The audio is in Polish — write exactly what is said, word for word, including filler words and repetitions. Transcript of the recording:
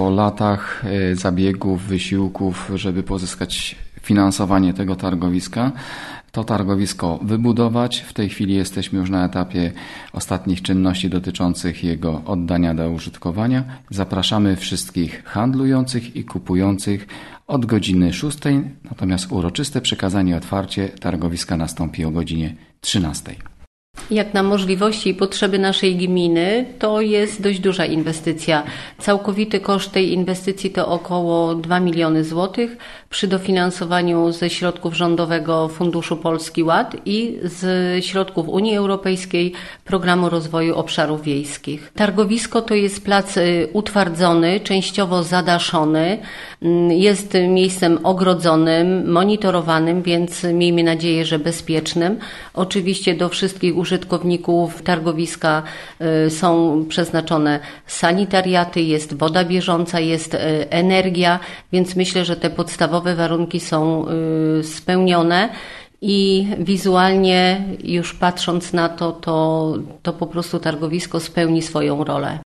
po latach zabiegów, wysiłków, żeby pozyskać finansowanie tego targowiska, to targowisko wybudować. W tej chwili jesteśmy już na etapie ostatnich czynności dotyczących jego oddania do użytkowania. Zapraszamy wszystkich handlujących i kupujących od godziny szóstej, natomiast uroczyste przekazanie, otwarcie targowiska nastąpi o godzinie trzynastej. Jak na możliwości i potrzeby naszej gminy, to jest dość duża inwestycja. Całkowity koszt tej inwestycji to około dwa miliony złotych przy dofinansowaniu ze środków Rządowego Funduszu Polski Ład i z środków Unii Europejskiej Programu Rozwoju Obszarów Wiejskich. Targowisko to jest plac utwardzony, częściowo zadaszony, jest miejscem ogrodzonym, monitorowanym, więc miejmy nadzieję, że bezpiecznym. Oczywiście do wszystkich użytkowników targowiska są przeznaczone sanitariaty, jest woda bieżąca, jest energia, więc myślę, że te podstawowe warunki są spełnione i wizualnie już patrząc na to, to, to po prostu targowisko spełni swoją rolę.